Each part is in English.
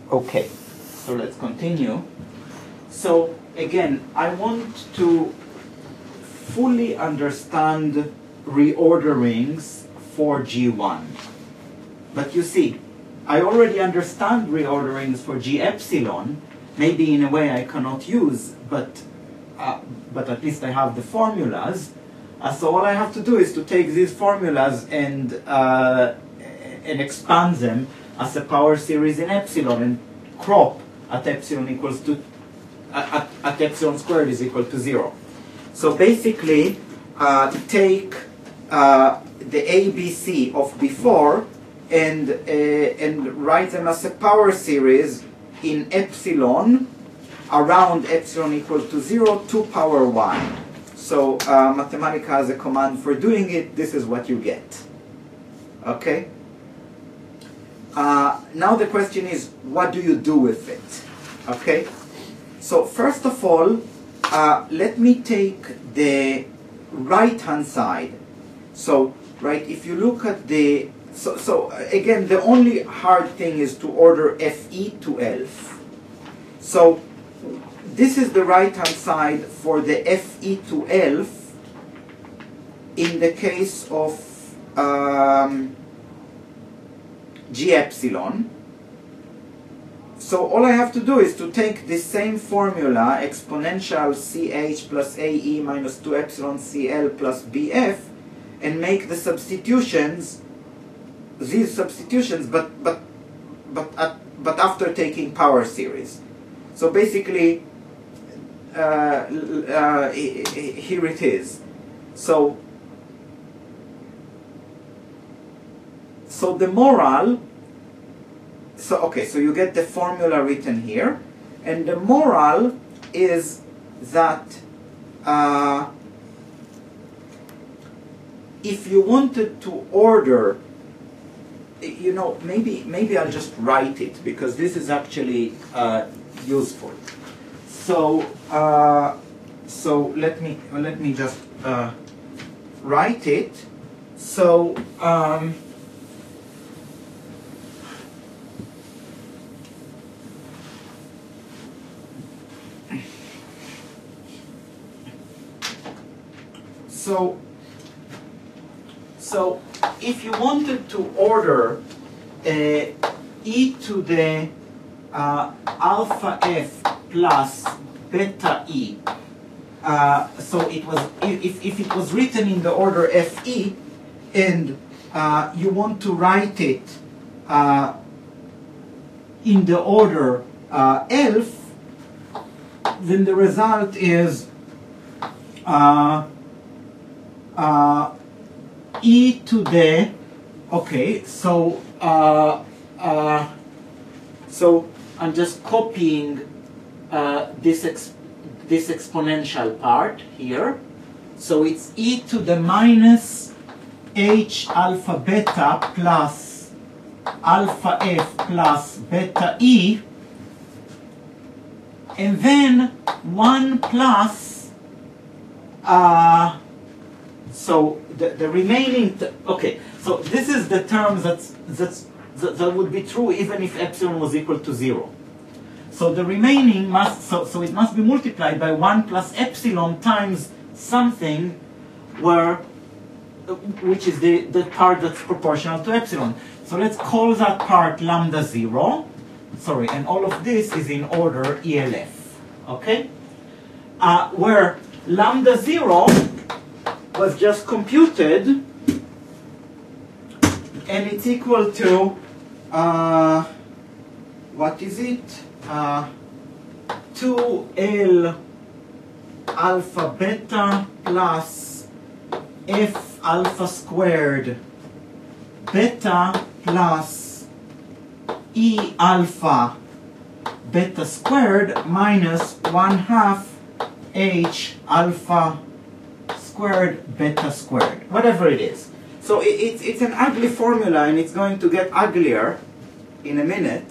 Okay, so let's continue. So again, I want to fully understand reorderings for G1. But you see, I already understand reorderings for G epsilon, maybe in a way I cannot use, but at least I have the formulas. So all I have to do is to take these formulas and expand them as a power series in epsilon and crop at epsilon equals to at epsilon squared is equal to 0. So basically, take the ABC of before and write them as a power series in epsilon around epsilon equal to 0 to power 1. So Mathematica has a command for doing it. This is what you get. Okay? Now the question is, what do you do with it? Okay? So first of all, let me take the right-hand side. So, right, if you look at the... So again, the only hard thing is to order FE to ELF. So this is the right-hand side for the FE to ELF in the case of G epsilon. So all I have to do is to take this same formula, exponential CH plus AE minus 2 epsilon CL plus BF, and make the substitutions, these substitutions, but after taking power series. So basically, here it is. So the moral, so you get the formula written here, and the moral is that if you wanted to order, you know, maybe I'll just write it because this is actually useful. So let me just write it. So So if you wanted to order e to the alpha f plus beta e, so it was if it was written in the order fe, and you want to write it in the order ELF, then the result is e to the, so I'm just copying this exponential part here. So it's e to the minus h alpha beta plus alpha f plus beta e, and then 1 plus so the remaining, so this is the term that would be true even if epsilon was equal to 0. So the remaining must, so it must be multiplied by 1 plus epsilon times something which is the part that's proportional to epsilon. So let's call that part lambda 0. Sorry, and all of this is in order ELF. Okay? Where lambda 0 was just computed, and it's equal to, what is it? 2L alpha beta plus F alpha squared beta plus E alpha beta squared minus 1/2 H alpha squared beta squared, whatever it is. So it's an ugly formula, and it's going to get uglier in a minute.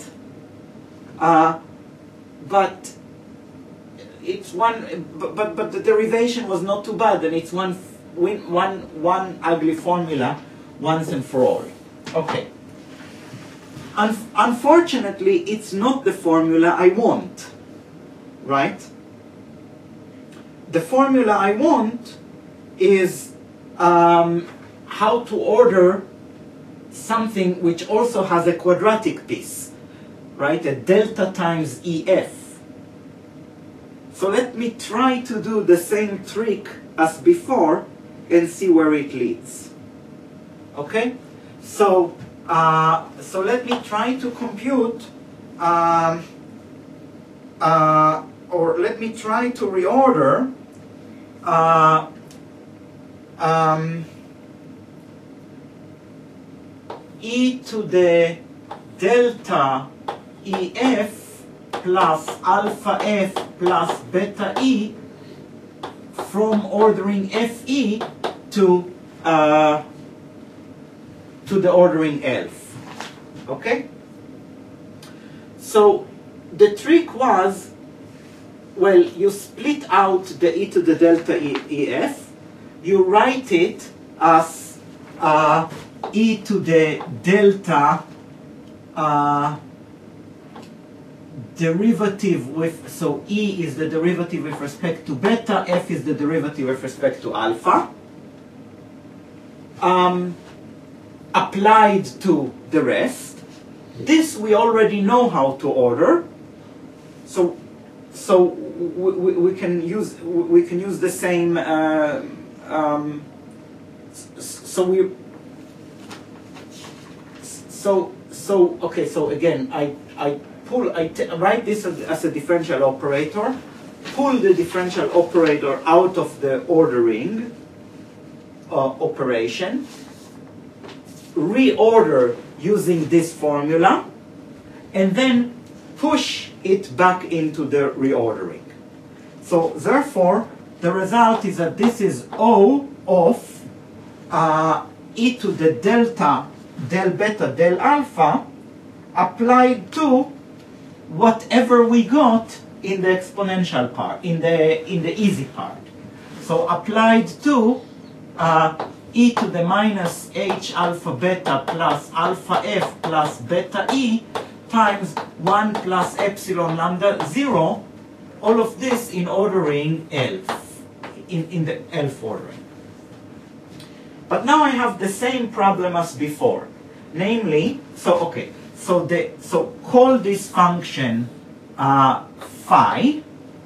But it's but the derivation was not too bad, and it's one ugly formula once and for all. Okay. Unfortunately, it's not the formula I want, right? The formula I want is how to order something which also has a quadratic piece, right? A delta times EF. So let me try to do the same trick as before and see where it leads. Okay? So let me try to compute, or let me try to reorder e to the delta EF plus alpha F plus beta E from ordering FE to the ordering ELF. Okay? So the trick was, well, you split out the e to the delta EF, you write it as e to the delta derivative with, so e is the derivative with respect to beta, f is the derivative with respect to alpha, applied to the rest. This we already know how to order, so we can use the same. Okay. So again, I write this as a differential operator. Pull the differential operator out of the ordering operation. Reorder using this formula, and then push it back into the reordering. So therefore, the result is that this is O of e to the delta del beta del alpha applied to whatever we got in the exponential part, in the easy part. So applied to e to the minus h alpha beta plus alpha f plus beta e times 1 plus epsilon lambda 0, all of this in ordering ELF, in the ELF ordering. But now I have the same problem as before, namely, so call this function phi.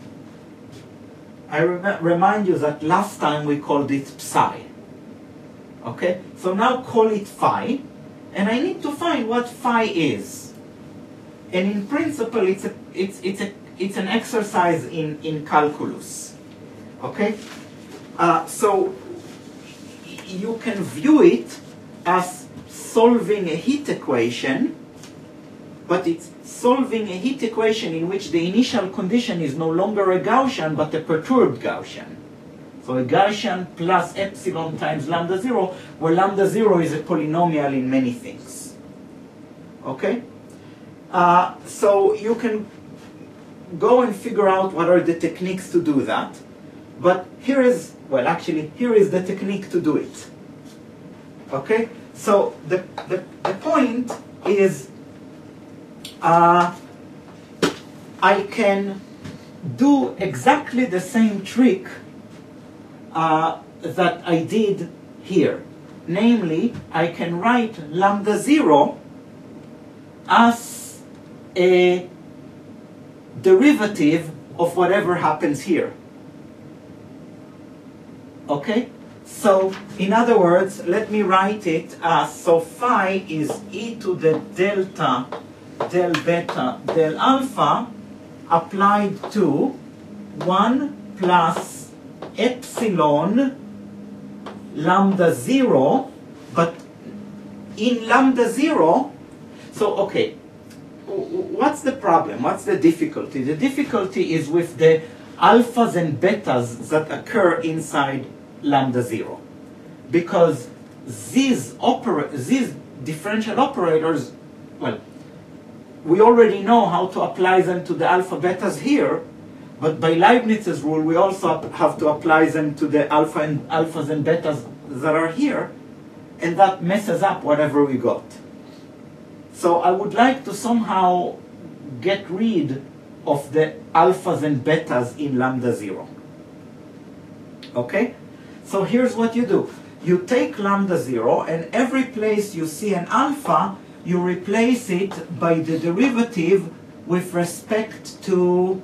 I remind you that last time we called it psi. Okay, so now call it phi, and I need to find what phi is. And in principle, it's an exercise in calculus. Okay, so you can view it as solving a heat equation, but it's solving a heat equation in which the initial condition is no longer a Gaussian, but a perturbed Gaussian. So a Gaussian plus epsilon times lambda 0, where lambda 0 is a polynomial in many things. Okay? So you can go and figure out what are the techniques to do that. But here is, well, actually, here is the technique to do it. Okay? So the point is, I can do exactly the same trick that I did here. Namely, I can write lambda 0 as a derivative of whatever happens here. Okay? So, in other words, let me write it as, so phi is e to the delta del beta del alpha applied to 1 plus epsilon lambda 0, but in lambda 0, so okay, what's the problem? What's the difficulty? The difficulty is with the alphas and betas that occur inside lambda 0. Because these differential operators, well, we already know how to apply them to the alpha betas here, but by Leibniz's rule, we also have to apply them to the alphas and betas that are here, and that messes up whatever we got. So I would like to somehow get rid of the alphas and betas in lambda 0. Okay? So here's what you do. You take lambda 0, and every place you see an alpha, you replace it by the derivative with respect to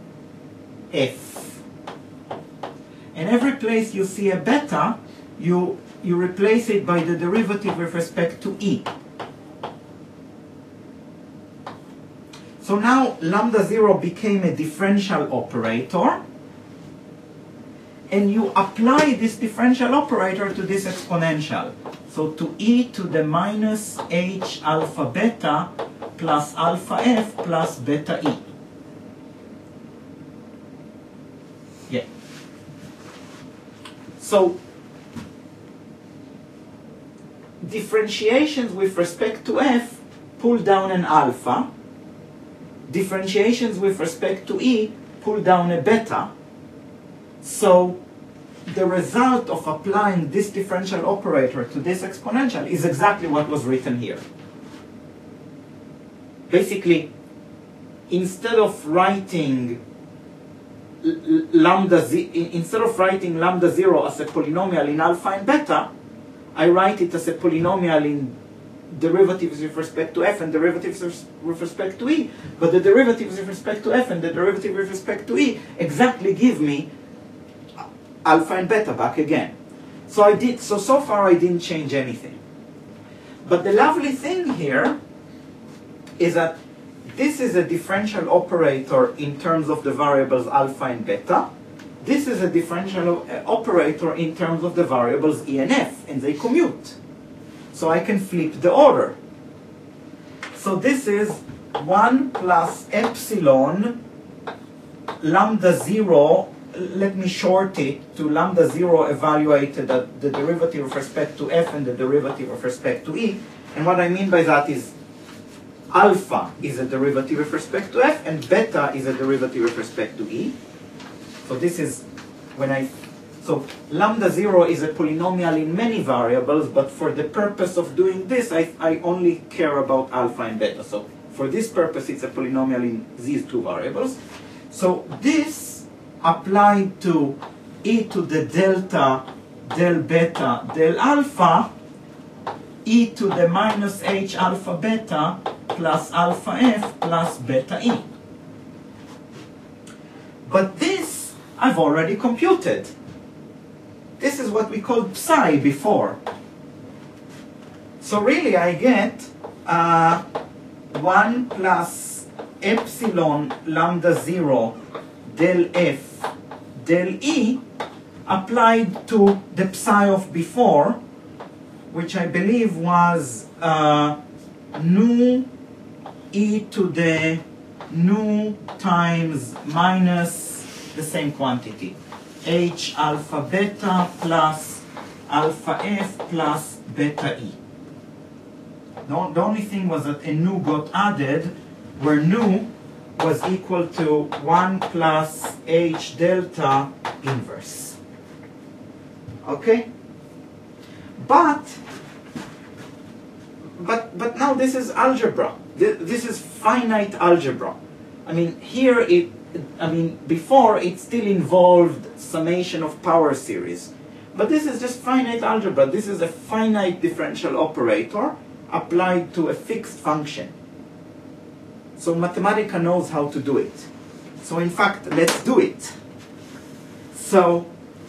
f. And every place you see a beta, you replace it by the derivative with respect to e. So now lambda 0 became a differential operator, and you apply this differential operator to this exponential. So to e to the minus h alpha beta plus alpha f plus beta e. Yeah. So differentiations with respect to f pull down an alpha. Differentiations with respect to e pull down a beta. So the result of applying this differential operator to this exponential is exactly what was written here. Basically, instead of writing lambda 0 as a polynomial in alpha and beta, I write it as a polynomial in derivatives with respect to f and derivatives with respect to e. But the derivatives with respect to f and the derivative with respect to e exactly give me alpha and beta back again. So far I didn't change anything. But the lovely thing here is that this is a differential operator in terms of the variables alpha and beta. This is a differential operator in terms of the variables e and f, and they commute. So I can flip the order. So this is 1 plus epsilon lambda 0. Let me short it to lambda 0 evaluated at the derivative with respect to f and the derivative with respect to e. And what I mean by that is alpha is a derivative with respect to f and beta is a derivative with respect to e. So this is so lambda 0 is a polynomial in many variables, but for the purpose of doing this, I only care about alpha and beta. So for this purpose, it's a polynomial in these two variables. So this applied to e to the delta del beta del alpha, e to the minus h alpha beta plus alpha f plus beta e. But this I've already computed. This is what we called psi before. So really I get 1 plus epsilon lambda 0 del f del e applied to the psi of before, which I believe was nu e to the nu times minus the same quantity, h alpha beta plus alpha f plus beta e. The only thing was that a nu got added, where nu was equal to 1 plus h delta inverse. Okay? But now this is algebra. This is finite algebra. I mean, before it still involved summation of power series. But this is just finite algebra. This is a finite differential operator applied to a fixed function. So Mathematica knows how to do it. So in fact, let's do it. So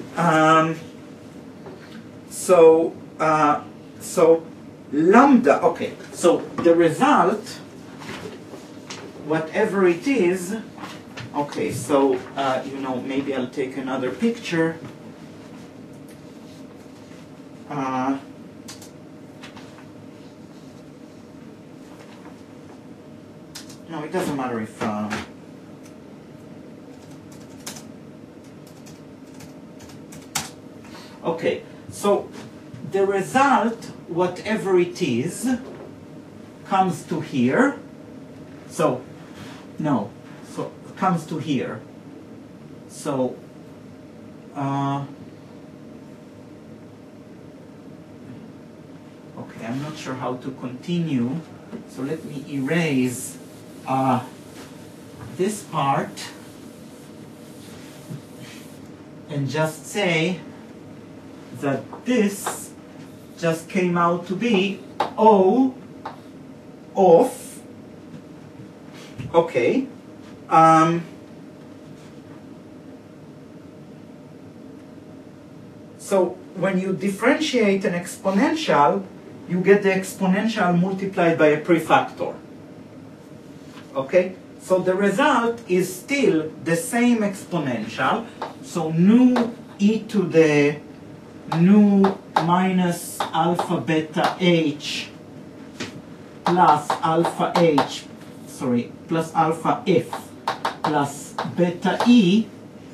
lambda, okay, so the result, whatever it is, okay, so, maybe I'll take another picture. No, it doesn't matter if, okay, so the result, whatever it is, comes to here. So, no, so comes to here. So, okay, I'm not sure how to continue So let me erase this part and just say that this just came out to be O of, okay, so when you differentiate an exponential, you get the exponential multiplied by a prefactor. Okay? So the result is still the same exponential. So nu e to the nu minus alpha beta h plus alpha h, sorry, plus alpha f plus beta e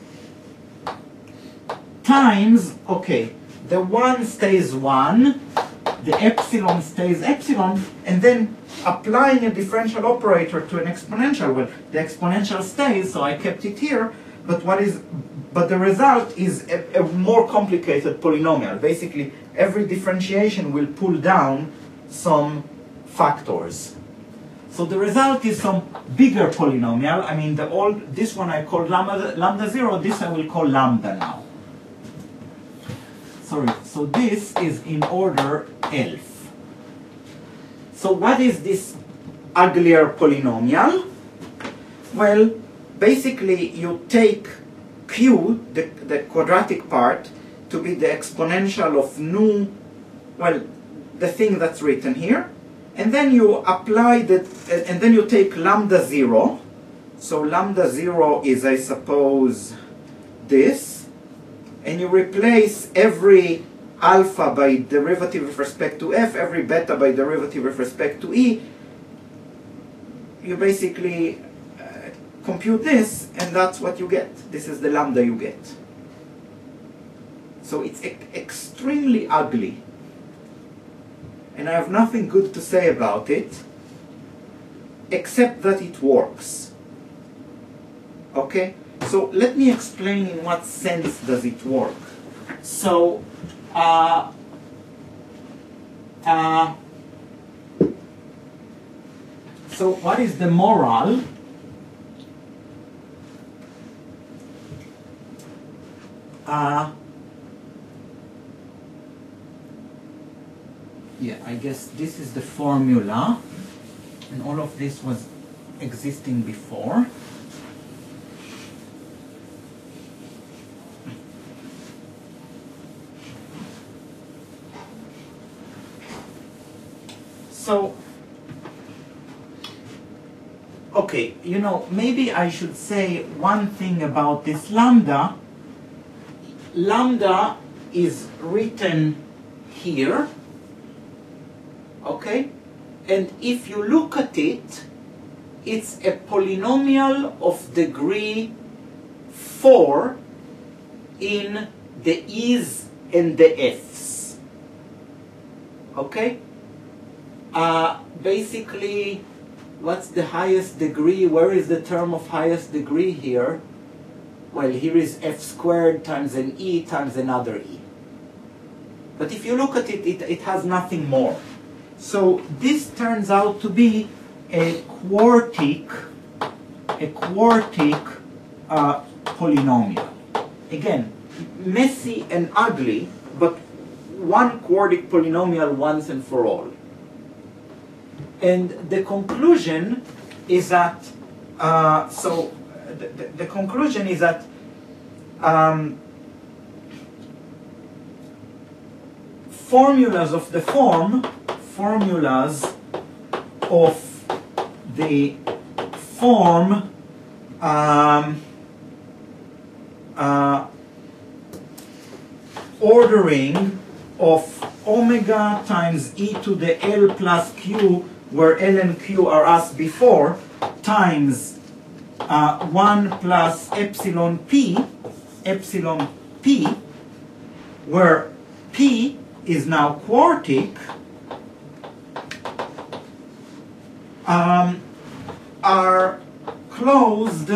times, okay, the 1 stays 1, the epsilon stays epsilon, and then applying a differential operator to an exponential, well, the exponential stays, so I kept it here, but the result is a more complicated polynomial. Basically, every differentiation will pull down some factors. So the result is some bigger polynomial. I mean, this one I call lambda 0, this I will call lambda now. Sorry, so this is in order ELF. So what is this uglier polynomial? Well, basically you take q, the quadratic part, to be the exponential of nu, well, the thing that's written here, and then you apply that, and then you take lambda 0. So lambda 0 is, I suppose, this, and you replace every alpha by derivative with respect to f, every beta by derivative with respect to e. You basically compute this, and that's what you get. This is the lambda you get. So it's extremely ugly. And I have nothing good to say about it, except that it works. Okay? So let me explain in what sense does it work. So, so what is the moral? Yeah, I guess this is the formula, and all of this was existing before. So, okay, you know, maybe I should say one thing about this lambda. Lambda is written here, okay? And if you look at it, it's a polynomial of degree 4 in the e's and the f's, okay? Basically, what's the highest degree? Where is the term of highest degree here? Well, here is f squared times an e times another e. But if you look at it, it has nothing more. So this turns out to be a quartic polynomial. Again, messy and ugly, but one quartic polynomial once and for all. And the conclusion is that, the conclusion is that formulas of the form ordering of omega times e to the L plus q, where L and q are as before, times 1 plus epsilon p, where p is now quartic, are closed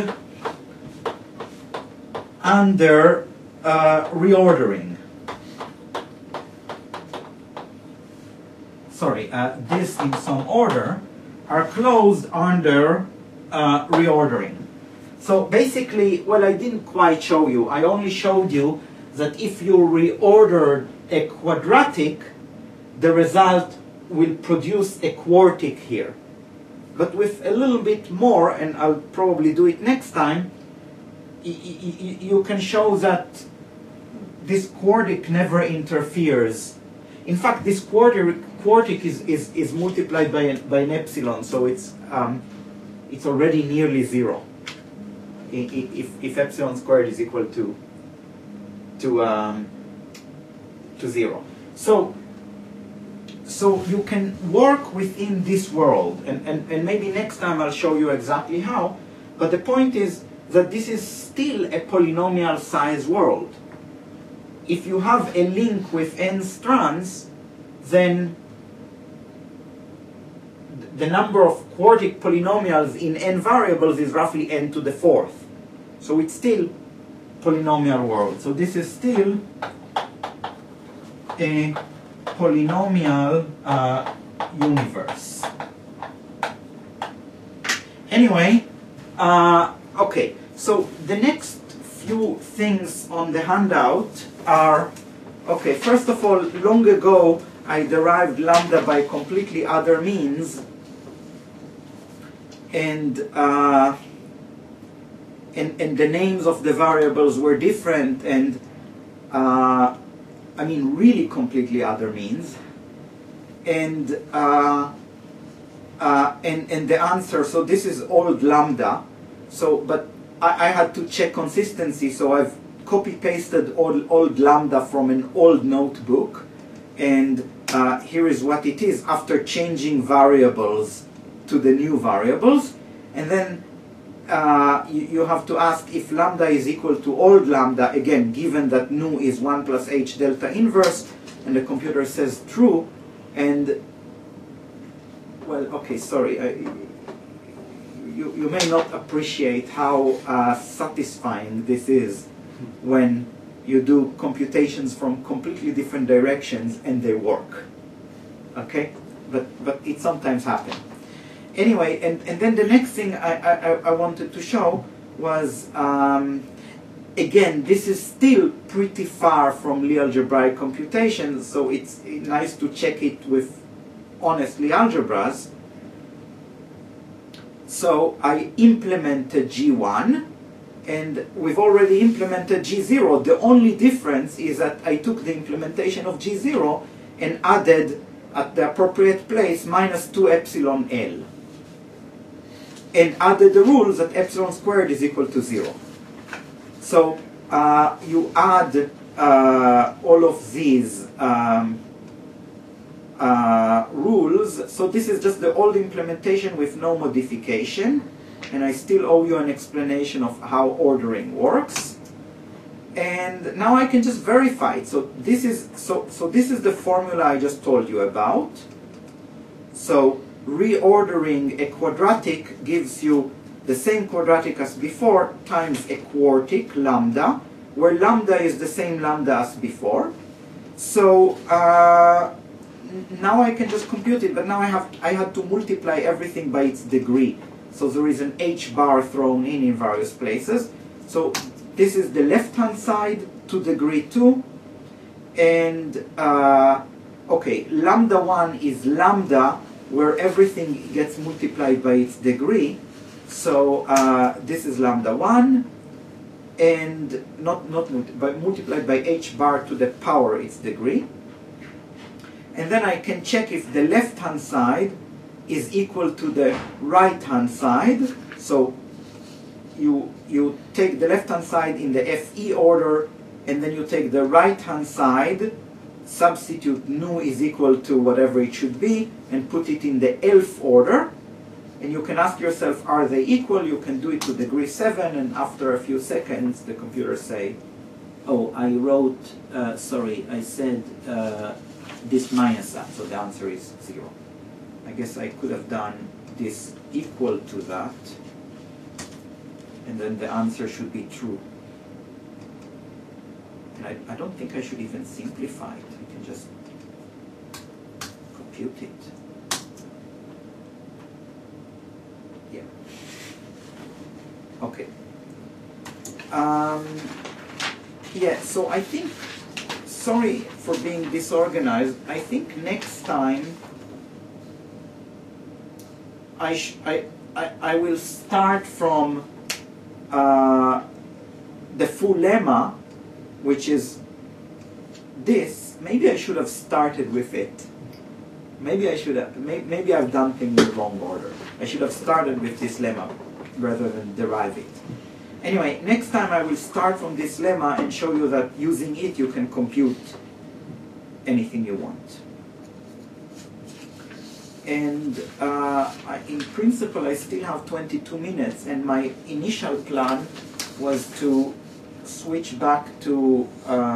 under reordering. Sorry, this in some order. are closed under reordering. So basically, well, I didn't quite show you. I only showed you that if you reorder a quadratic, the result will produce a quartic here. But with a little bit more, and I'll probably do it next time, you can show that this quartic never interferes. In fact, this quartic is multiplied by an epsilon, so it's already nearly zero. If epsilon squared is equal to 0. So you can work within this world, and maybe next time I'll show you exactly how, but the point is that this is still a polynomial size world. If you have a link with n strands, then the number of quartic polynomials in n variables is roughly n to the fourth. So it's still polynomial world. So this is still a polynomial universe. Anyway, okay, so the next few things on the handout are, okay, first of all, long ago I derived lambda by completely other means, and the names of the variables were different, and I mean really completely other means, and the answer, so this is old lambda, so but I had to check consistency, so I've copy-pasted old lambda from an old notebook, and here is what it is after changing variables to the new variables, and then you have to ask if lambda is equal to old lambda, again, given that nu is 1 plus h delta inverse, and the computer says true, and, well, okay, sorry, you may not appreciate how satisfying this is when you do computations from completely different directions and they work, okay? But it sometimes happens. Anyway, and then the next thing I wanted to show was, again, this is still pretty far from Lie algebraic computation, so it's nice to check it with honestly algebras. So I implemented G1, and we've already implemented G0. The only difference is that I took the implementation of G0 and added at the appropriate place minus 2 epsilon L, and added the rules that epsilon squared is equal to 0. So you add all of these rules. So this is just the old implementation with no modification, and I still owe you an explanation of how ordering works. And now I can just verify it. So this is this is the formula I just told you about. So reordering a quadratic gives you the same quadratic as before times a quartic, lambda, where lambda is the same lambda as before. So now I can just compute it, but now I had to multiply everything by its degree. So there is an h bar thrown in various places. So this is the left-hand side to degree 2, and okay, lambda 1 is lambda, where everything gets multiplied by its degree. So this is lambda 1, and multiplied by h bar to the power its degree. And then I can check if the left-hand side is equal to the right-hand side. So you take the left-hand side in the FE order, and then you take the right-hand side, substitute nu is equal to whatever it should be, and put it in the ELF order. And you can ask yourself, are they equal? You can do it to degree 7, and after a few seconds, the computer say, oh, I wrote, sorry, I said this minus that, so the answer is 0. I guess I could have done this equal to that, and then the answer should be true. And I don't think I should even simplify it. I can just compute it. Okay. Yeah, so I think, sorry for being disorganized, I think next time I will start from the full lemma, which is this. Maybe I should have started with it. Maybe I should have, maybe I've done things in the wrong order. I should have started with this lemma rather than derive it. Anyway, next time I will start from this lemma and show you that using it you can compute anything you want. And in principle I still have 22 minutes, and my initial plan was to switch back to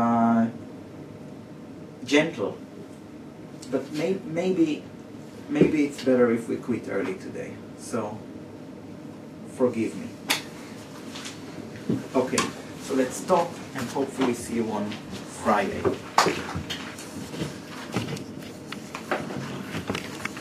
gentle. But maybe it's better if we quit early today. So forgive me. Okay, so let's stop and hopefully see you on Friday.